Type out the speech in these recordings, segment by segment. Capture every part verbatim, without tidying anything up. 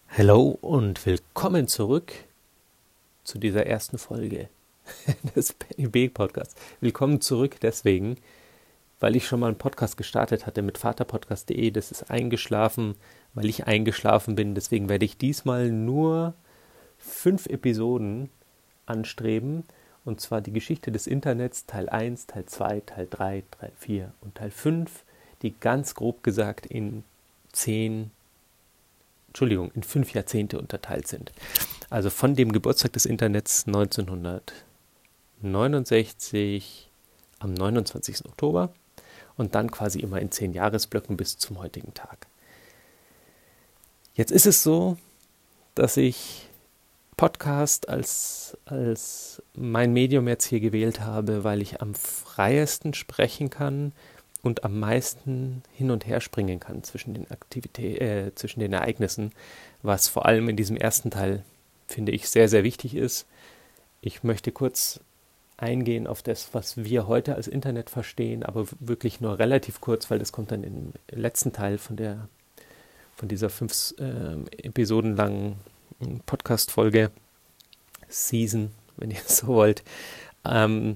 Hallo und willkommen zurück zu dieser ersten Folge des Penny B Podcasts. Willkommen zurück deswegen, weil ich schon mal einen Podcast gestartet hatte mit vaterpodcast punkt de. Das ist eingeschlafen, weil ich eingeschlafen bin. Deswegen werde ich diesmal nur fünf Episoden anstreben. Und zwar die Geschichte des Internets, Teil eins, Teil zwei, Teil drei, Teil vier und Teil fünf, die ganz grob gesagt in zehn Entschuldigung, in fünf Jahrzehnte unterteilt sind. Also von dem Geburtstag des Internets neunzehnhundertneunundsechzig am neunundzwanzigsten Oktober und dann quasi immer in zehn Jahresblöcken bis zum heutigen Tag. Jetzt ist es so, dass ich Podcast als, als mein Medium jetzt hier gewählt habe, weil ich am freiesten sprechen kann und am meisten hin und her springen kann zwischen den Aktivitäten, äh, zwischen den Ereignissen, was vor allem in diesem ersten Teil, finde ich, sehr, sehr wichtig ist. Ich möchte kurz eingehen auf das, was wir heute als Internet verstehen, aber wirklich nur relativ kurz, weil das kommt dann im letzten Teil von der von dieser fünf äh, Episoden langen Podcast-Folge, Season, wenn ihr so wollt. Ähm,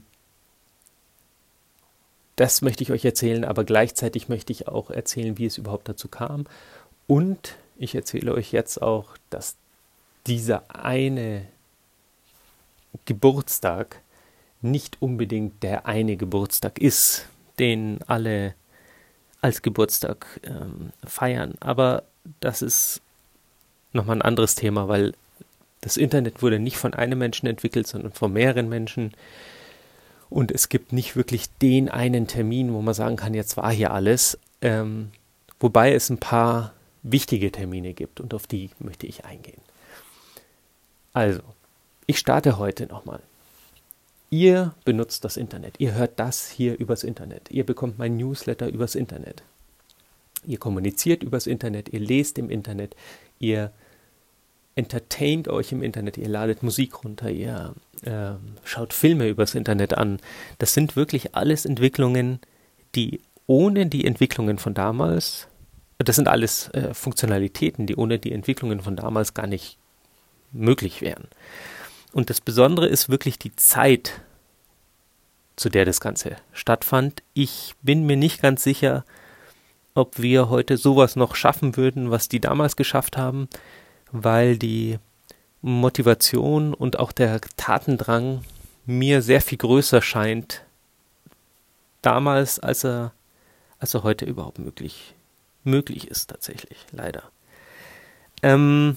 Das möchte ich euch erzählen, aber gleichzeitig möchte ich auch erzählen, wie es überhaupt dazu kam. Und ich erzähle euch jetzt auch, dass dieser eine Geburtstag nicht unbedingt der eine Geburtstag ist, den alle als Geburtstag ähm, feiern. Aber das ist nochmal ein anderes Thema, weil das Internet wurde nicht von einem Menschen entwickelt, sondern von mehreren Menschen. Und es gibt nicht wirklich den einen Termin, wo man sagen kann, jetzt war hier alles. Ähm, wobei es ein paar wichtige Termine gibt und auf die möchte ich eingehen. Also, ich starte heute nochmal. Ihr benutzt das Internet. Ihr hört das hier übers Internet. Ihr bekommt mein Newsletter übers Internet. Ihr kommuniziert übers Internet. Ihr lest im Internet. Ihr entertaint euch im Internet, ihr ladet Musik runter, ihr äh, schaut Filme übers Internet an. Das sind wirklich alles Entwicklungen, die ohne die Entwicklungen von damals, das sind alles äh, Funktionalitäten, die ohne die Entwicklungen von damals gar nicht möglich wären. Und das Besondere ist wirklich die Zeit, zu der das Ganze stattfand. Ich bin mir nicht ganz sicher, ob wir heute sowas noch schaffen würden, was die damals geschafft haben, weil die Motivation und auch der Tatendrang mir sehr viel größer scheint damals, als er, als er heute überhaupt möglich, möglich ist tatsächlich, leider. Ähm,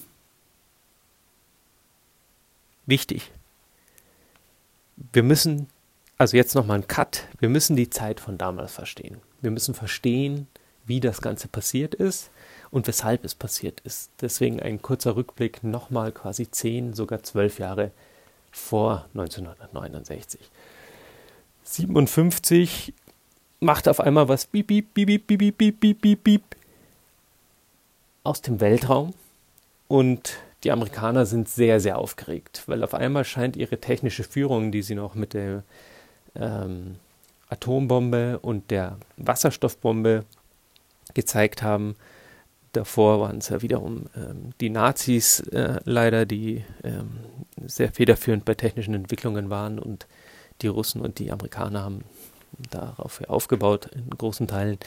wichtig. Wir müssen, also jetzt nochmal ein Cut, wir müssen die Zeit von damals verstehen. Wir müssen verstehen, wie das Ganze passiert ist und weshalb es passiert ist. Deswegen ein kurzer Rückblick, nochmal quasi zehn, sogar zwölf Jahre vor neunzehnhundertneunundsechzig. siebenundfünfzig macht auf einmal was piep, piep, piep, piep, piep, piep, piep, piep, piep aus dem Weltraum und die Amerikaner sind sehr, sehr aufgeregt, weil auf einmal scheint ihre technische Führung, die sie noch mit der ähm, Atombombe und der Wasserstoffbombe gezeigt haben. Davor waren es ja wiederum ähm, die Nazis äh, leider, die ähm, sehr federführend bei technischen Entwicklungen waren und die Russen und die Amerikaner haben darauf ja aufgebaut in großen Teilen.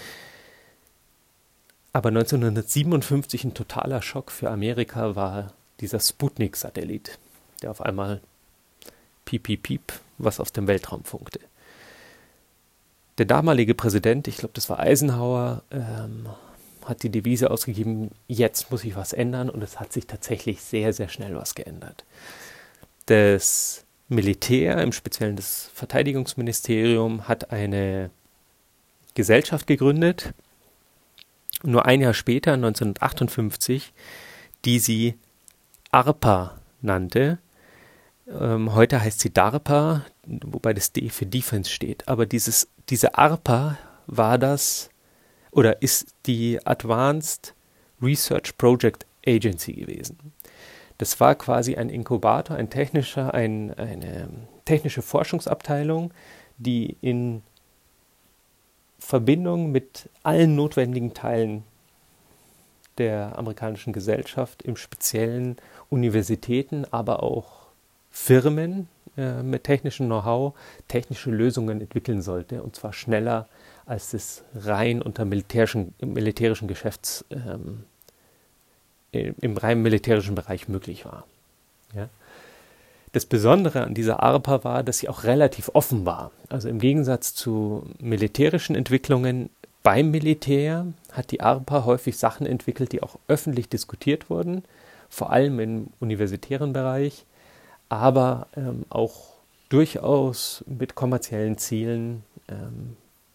Aber neunzehnhundertsiebenundfünfzig ein totaler Schock für Amerika war dieser Sputnik-Satellit, der auf einmal piep, piep, piep, was aus dem Weltraum funkte. Der damalige Präsident, ich glaube, das war Eisenhower, ähm, hat die Devise ausgegeben, jetzt muss sich was ändern und es hat sich tatsächlich sehr, sehr schnell was geändert. Das Militär, im Speziellen das Verteidigungsministerium, hat eine Gesellschaft gegründet, nur ein Jahr später, neunzehnhundertachtundfünfzig, die sie ARPA nannte. Ähm, heute heißt sie DARPA, wobei das D für Defense steht. Aber dieses, diese ARPA war das, oder ist die Advanced Research Project Agency gewesen. Das war quasi ein Inkubator, ein technischer, ein, eine technische Forschungsabteilung, die in Verbindung mit allen notwendigen Teilen der amerikanischen Gesellschaft, im Speziellen Universitäten, aber auch Firmen äh, mit technischem Know-how technische Lösungen entwickeln sollte, und zwar schneller, als es rein unter militärischen, militärischen Geschäfts, ähm, im rein militärischen Bereich möglich war. Ja? Das Besondere an dieser ARPA war, dass sie auch relativ offen war. Also im Gegensatz zu militärischen Entwicklungen beim Militär hat die ARPA häufig Sachen entwickelt, die auch öffentlich diskutiert wurden, vor allem im universitären Bereich, aber ähm, auch durchaus mit kommerziellen Zielen ähm,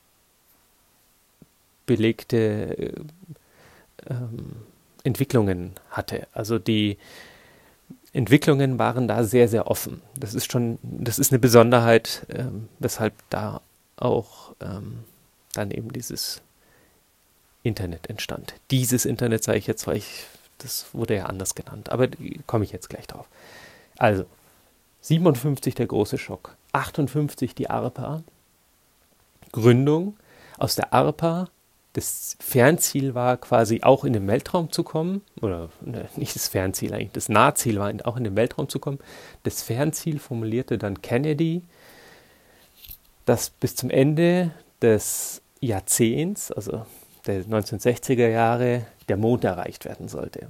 belegte äh, ähm, Entwicklungen hatte. Also die Entwicklungen waren da sehr, sehr offen. Das ist schon, das ist eine Besonderheit, ähm, weshalb da auch ähm, dann eben dieses Internet entstand. Dieses Internet sage ich jetzt, weil ich, das wurde ja anders genannt, aber komme ich jetzt gleich drauf. Also, siebenundfünfzig der große Schock, achtundfünfzig die ARPA, Gründung. Aus der ARPA, das Fernziel war quasi auch in den Weltraum zu kommen, oder ne, nicht das Fernziel eigentlich, das Nahziel war auch in den Weltraum zu kommen. Das Fernziel formulierte dann Kennedy, dass bis zum Ende des Jahrzehnts, also der neunzehnhundertsechziger Jahre, der Mond erreicht werden sollte.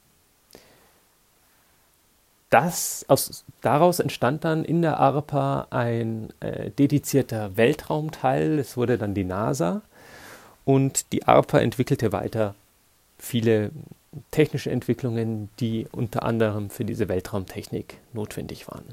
Das, aus, daraus entstand dann in der ARPA ein äh, dedizierter Weltraumteil, es wurde dann die NASA, und die ARPA entwickelte weiter viele technische Entwicklungen, die unter anderem für diese Weltraumtechnik notwendig waren.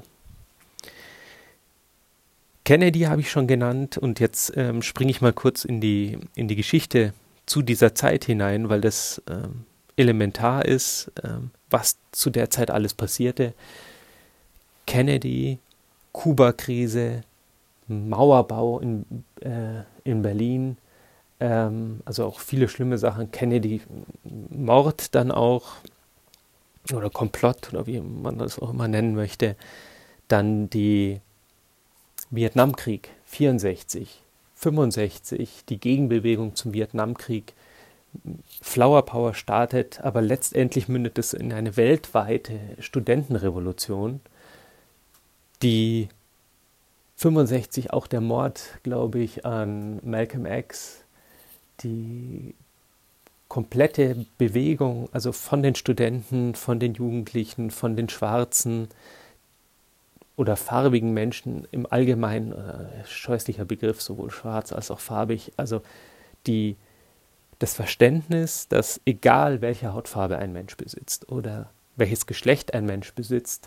Kennedy habe ich schon genannt, und jetzt ähm, springe ich mal kurz in die, in die Geschichte zu dieser Zeit hinein, weil das ähm, elementar ist, ähm, was zu der Zeit alles passierte. Kennedy, Kuba-Krise, Mauerbau in, äh, in Berlin, ähm, also auch viele schlimme Sachen. Kennedy, Mord dann auch, oder Komplott, oder wie man das auch immer nennen möchte. Dann die Vietnamkrieg, vierundsechzig, fünfundsechzig, die Gegenbewegung zum Vietnamkrieg. Flower Power startet, aber letztendlich mündet es in eine weltweite Studentenrevolution, die fünfundsechzig auch der Mord, glaube ich, an Malcolm X, die komplette Bewegung, also von den Studenten, von den Jugendlichen, von den Schwarzen oder farbigen Menschen im Allgemeinen, äh, scheußlicher Begriff, sowohl schwarz als auch farbig, also die das Verständnis, dass egal welche Hautfarbe ein Mensch besitzt oder welches Geschlecht ein Mensch besitzt,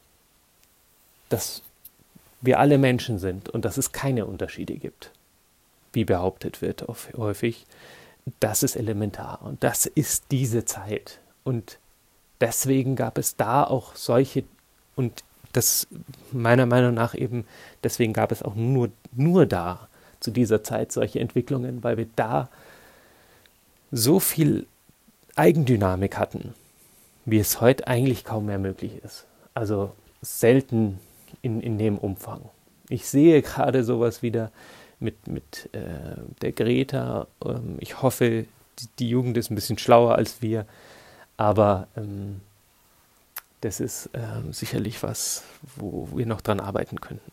dass wir alle Menschen sind und dass es keine Unterschiede gibt, wie behauptet wird häufig, das ist elementar und das ist diese Zeit. Und deswegen gab es da auch solche, und das meiner Meinung nach eben, deswegen gab es auch nur, nur da zu dieser Zeit solche Entwicklungen, weil wir da so viel Eigendynamik hatten, wie es heute eigentlich kaum mehr möglich ist. Also selten in, in dem Umfang. Ich sehe gerade sowas wieder mit, mit äh, der Greta. Ähm, ich hoffe, die, die Jugend ist ein bisschen schlauer als wir, aber ähm, das ist ähm, sicherlich was, wo wir noch dran arbeiten könnten.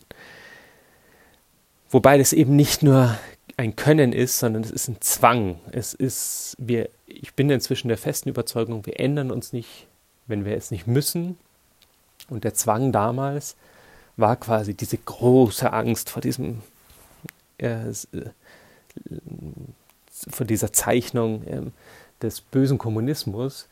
Wobei das eben nicht nur ein Können ist, sondern es ist ein Zwang. Es ist, wir, ich bin inzwischen der festen Überzeugung, wir ändern uns nicht, wenn wir es nicht müssen. Und der Zwang damals war quasi diese große Angst vor diesem, äh, vor dieser Zeichnung äh, des bösen Kommunismus.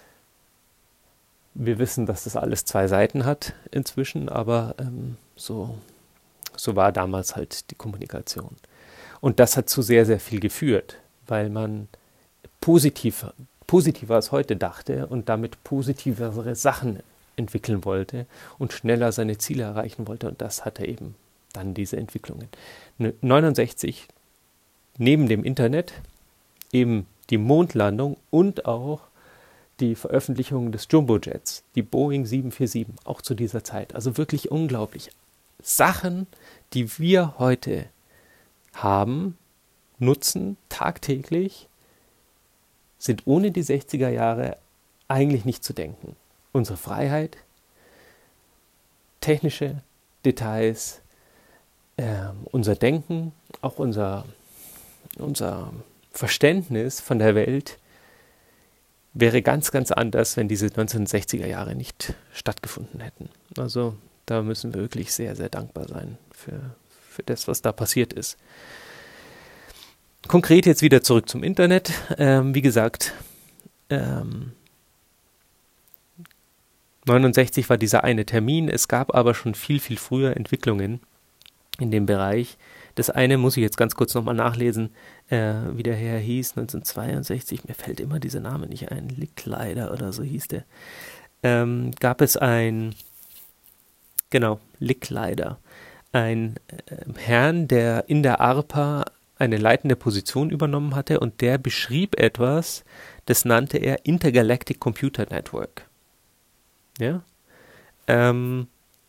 Wir wissen, dass das alles zwei Seiten hat inzwischen, aber ähm, so, so war damals halt die Kommunikation. Und das hat zu sehr, sehr viel geführt, weil man positiv, positiver als heute dachte und damit positivere Sachen entwickeln wollte und schneller seine Ziele erreichen wollte. Und das hatte eben dann diese Entwicklungen. neunundsechzig, neben dem Internet, eben die Mondlandung und auch die Veröffentlichung des Jumbojets, die Boeing sieben vier sieben, auch zu dieser Zeit. Also wirklich unglaublich. Sachen, die wir heute haben, nutzen, tagtäglich, sind ohne die sechziger Jahre eigentlich nicht zu denken. Unsere Freiheit, technische Details, äh, unser Denken, auch unser, unser Verständnis von der Welt wäre ganz, ganz anders, wenn diese neunzehnhundertsechziger Jahre nicht stattgefunden hätten. Also da müssen wir wirklich sehr, sehr dankbar sein für, für das, was da passiert ist. Konkret jetzt wieder zurück zum Internet. Ähm, wie gesagt, ähm, neunundsechzig war dieser eine Termin. Es gab aber schon viel, viel früher Entwicklungen in dem Bereich. Das eine muss ich jetzt ganz kurz nochmal nachlesen, äh, wie der Herr hieß, neunzehnhundertzweiundsechzig, mir fällt immer dieser Name nicht ein, Licklider oder so hieß der, ähm, gab es ein, genau, Licklider, ein äh, Herrn, der in der ARPA eine leitende Position übernommen hatte und der beschrieb etwas, das nannte er Intergalactic Computer Network. Ja, ähm,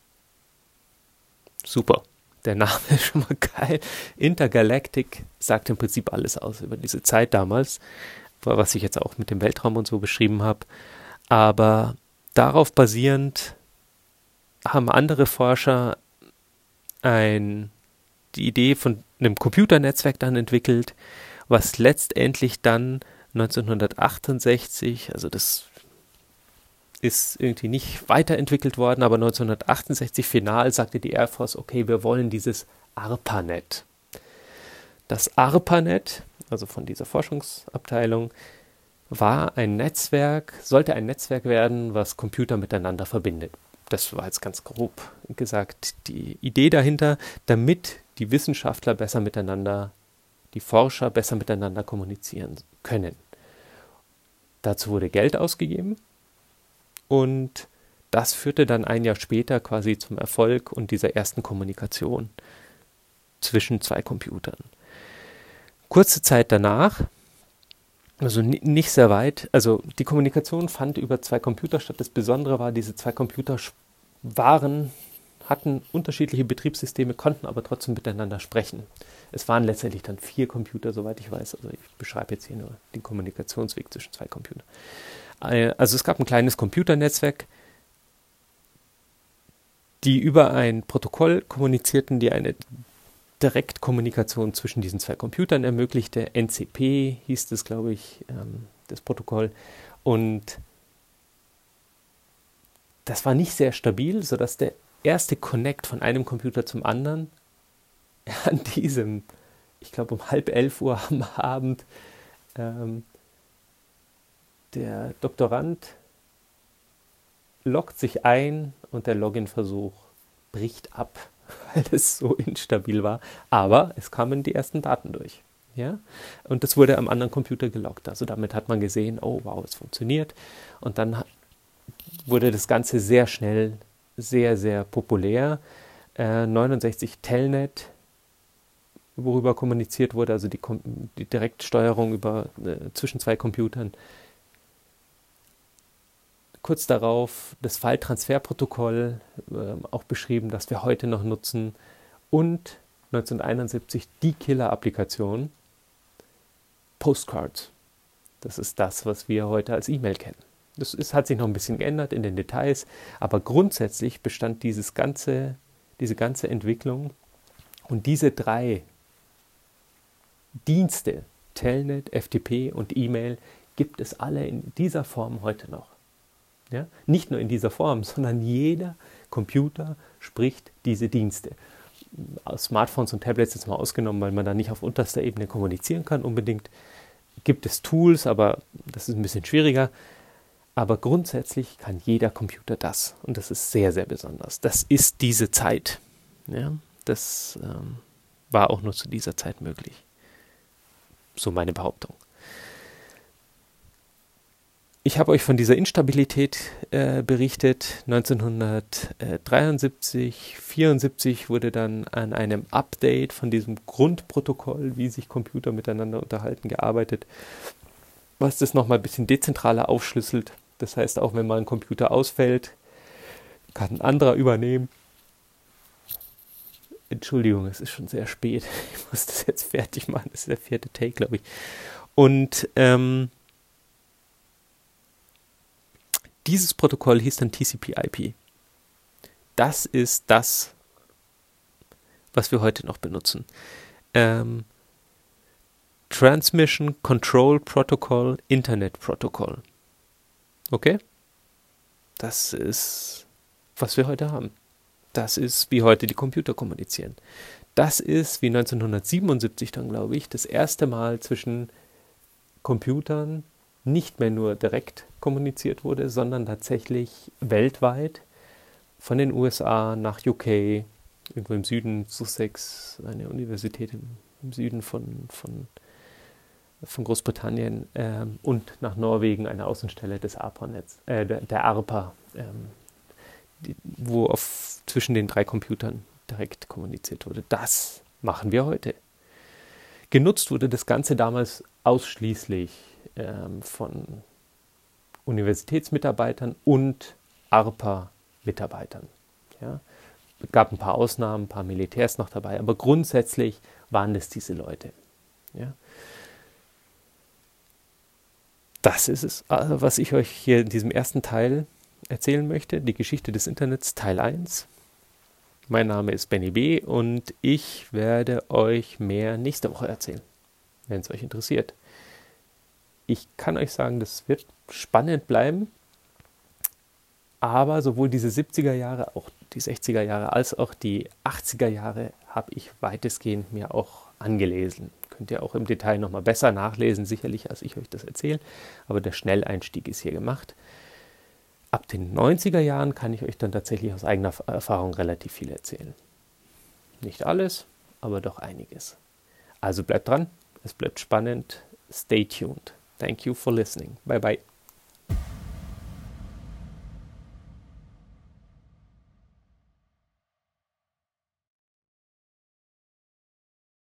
super. Der Name ist schon mal geil. Intergalactic sagt im Prinzip alles aus über diese Zeit damals, was ich jetzt auch mit dem Weltraum und so beschrieben habe. Aber darauf basierend haben andere Forscher ein, die Idee von einem Computernetzwerk dann entwickelt, was letztendlich dann neunzehnhundertachtundsechzig, also das ist irgendwie nicht weiterentwickelt worden, aber neunzehnhundertachtundsechzig final sagte die Air Force, okay, wir wollen dieses ARPANET. Das ARPANET, also von dieser Forschungsabteilung, war ein Netzwerk, sollte ein Netzwerk werden, was Computer miteinander verbindet. Das war jetzt ganz grob gesagt die Idee dahinter, damit die Wissenschaftler besser miteinander, die Forscher besser miteinander kommunizieren können. Dazu wurde Geld ausgegeben. Und das führte dann ein Jahr später quasi zum Erfolg und dieser ersten Kommunikation zwischen zwei Computern. Kurze Zeit danach, also nicht sehr weit, also die Kommunikation fand über zwei Computer statt. Das Besondere war, diese zwei Computer waren, hatten unterschiedliche Betriebssysteme, konnten aber trotzdem miteinander sprechen. Es waren letztendlich dann vier Computer, soweit ich weiß. Also ich beschreibe jetzt hier nur den Kommunikationsweg zwischen zwei Computern. Also es gab ein kleines Computernetzwerk, die über ein Protokoll kommunizierten, die eine Direktkommunikation zwischen diesen zwei Computern ermöglichte. N C P hieß das, glaube ich, ähm, das Protokoll. Und das war nicht sehr stabil, sodass der erste Connect von einem Computer zum anderen an diesem, ich glaube um halb elf Uhr am Abend, ähm, der Doktorand loggt sich ein und der Login-Versuch bricht ab, weil es so instabil war. Aber es kamen die ersten Daten durch. Ja? Und das wurde am anderen Computer geloggt. Also damit hat man gesehen, oh wow, es funktioniert. Und dann wurde das Ganze sehr schnell, sehr, sehr populär. Äh, neunundsechzig Telnet, worüber kommuniziert wurde, also die, die Direktsteuerung über, äh, zwischen zwei Computern. Kurz darauf das File-Transfer-Protokoll, äh, auch beschrieben, das wir heute noch nutzen. Und neunzehnhunderteinundsiebzig die Killer-Applikation Postcards. Das ist das, was wir heute als E-Mail kennen. Das ist, hat sich noch ein bisschen geändert in den Details, aber grundsätzlich bestand dieses ganze, diese ganze Entwicklung und diese drei Dienste, Telnet, F T P und E-Mail, gibt es alle in dieser Form heute noch. Ja? Nicht nur in dieser Form, sondern jeder Computer spricht diese Dienste. Smartphones und Tablets jetzt mal ausgenommen, weil man da nicht auf unterster Ebene kommunizieren kann unbedingt. Gibt es Tools, aber das ist ein bisschen schwieriger. Aber grundsätzlich kann jeder Computer das. Und das ist sehr, sehr besonders. Das ist diese Zeit. Ja? Das ähm, war auch nur zu dieser Zeit möglich. So meine Behauptung. Ich habe euch von dieser Instabilität äh, berichtet. neunzehnhundertdreiundsiebzig, vierundsiebzig wurde dann an einem Update von diesem Grundprotokoll, wie sich Computer miteinander unterhalten, gearbeitet, was das nochmal ein bisschen dezentraler aufschlüsselt. Das heißt, auch wenn mal ein Computer ausfällt, kann ein anderer übernehmen. Entschuldigung, es ist schon sehr spät. Ich muss das jetzt fertig machen. Das ist der vierte Take, glaube ich. Und ähm, dieses Protokoll hieß dann T C P I P. Das ist das, was wir heute noch benutzen. Ähm, Transmission Control Protocol, Internet Protocol. Okay? Das ist, was wir heute haben. Das ist, wie heute die Computer kommunizieren. Das ist, wie neunzehnhundertsiebenundsiebzig dann, glaube ich, das erste Mal zwischen Computern nicht mehr nur direkt kommuniziert wurde, sondern tatsächlich weltweit von den U S A nach U K, irgendwo im Süden, Sussex, eine Universität im, im Süden von, von, von Großbritannien ähm, und nach Norwegen, eine Außenstelle des ARPANETs, äh, der, der ARPA, ähm, die, wo auf, zwischen den drei Computern direkt kommuniziert wurde. Das machen wir heute. Genutzt wurde das Ganze damals ausschließlich ähm, von Universitätsmitarbeitern und ARPA-Mitarbeitern. Ja. Es gab ein paar Ausnahmen, ein paar Militärs noch dabei, aber grundsätzlich waren das diese Leute. Ja. Das ist es, was ich euch hier in diesem ersten Teil erzählen möchte, die Geschichte des Internets, Teil eins. Mein Name ist Benny B. und ich werde euch mehr nächste Woche erzählen, wenn es euch interessiert. Ich kann euch sagen, das wird spannend bleiben, aber sowohl diese siebziger Jahre, auch die sechziger Jahre, als auch die achtziger Jahre habe ich weitestgehend mir auch angelesen. Könnt ihr auch im Detail nochmal besser nachlesen, sicherlich, als ich euch das erzähle, aber der Schnelleinstieg ist hier gemacht. Ab den neunziger Jahren kann ich euch dann tatsächlich aus eigener Erfahrung relativ viel erzählen. Nicht alles, aber doch einiges. Also bleibt dran, es bleibt spannend. Stay tuned. Thank you for listening. Bye bye.